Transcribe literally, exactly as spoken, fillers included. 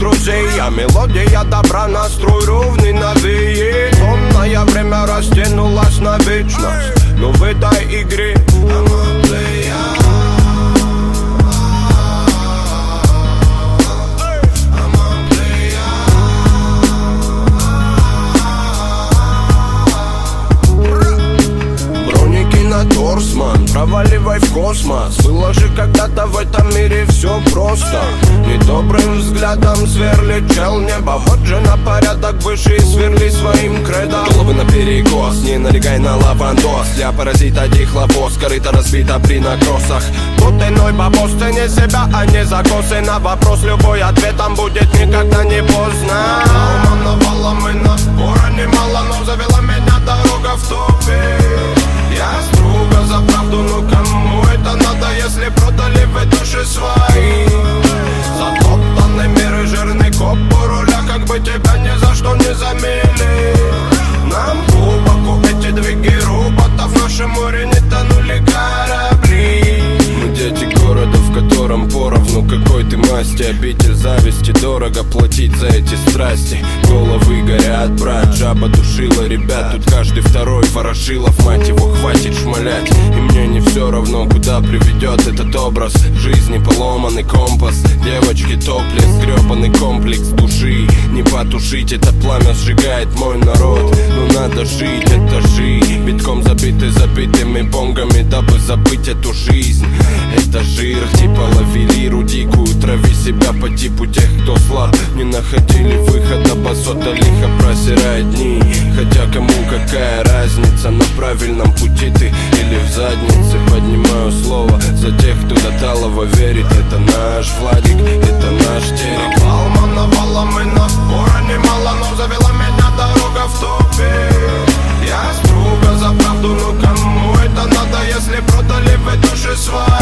друзей. А мелодия добра, настрой ровный навеет. Томное время растянулось на вечность, но в этой игре I'm a player. Торсман, проваливай в космос. Было же когда-то в этом мире все просто. Недобрым взглядом сверлит чел небо. Вот же на порядок выше сверли своим кредом. Головы наперекос, не налегай на лавандос. Для паразита дихлофос, корыто разбита при накросах. Вот иной бабос, цени себя, а не закосы. На вопрос любой ответом будет никогда не поздно. Умановала мы на пора немало, но завела меня дорога в тупик. Я струга за правду, но кому это надо, если продали вы души свои? Затоптанный мир и жирный коп у руля, как бы тебя ни за что не замели. Нам глубоко эти двиги роботов, в нашем море не тонули корабли. Мы дети города, в котором поровну какой ты масти. Обитель зависти, дорого платить за эти страсти. Головы горят, брат, жаба душила ребят. Тут каждый второй ворошилов, мать его, хватит шмалять. И мне не все равно, куда приведет этот образ жизни, поломанный компас. Девочки топлес, гребаный комплекс души. Не потушить это пламя, сжигает мой народ. Но надо жить, этажи битком забиты забитыми бонгами, дабы забыть эту жизнь. Это жир, типа ловили рудику. Трави себя по типу тех, кто слаб. Не находили выхода, басота лихо просирает дни. Хотя кому какая разница, на правильном пути ты или в заднице. Поднимаю слово за тех, кто до талого верит. Это наш Владик, это наш терек. Напал, мановала мы на пора немало, но завела меня дорога в тупик. Я струга за правду, но кому это надо, если продали вы души свои?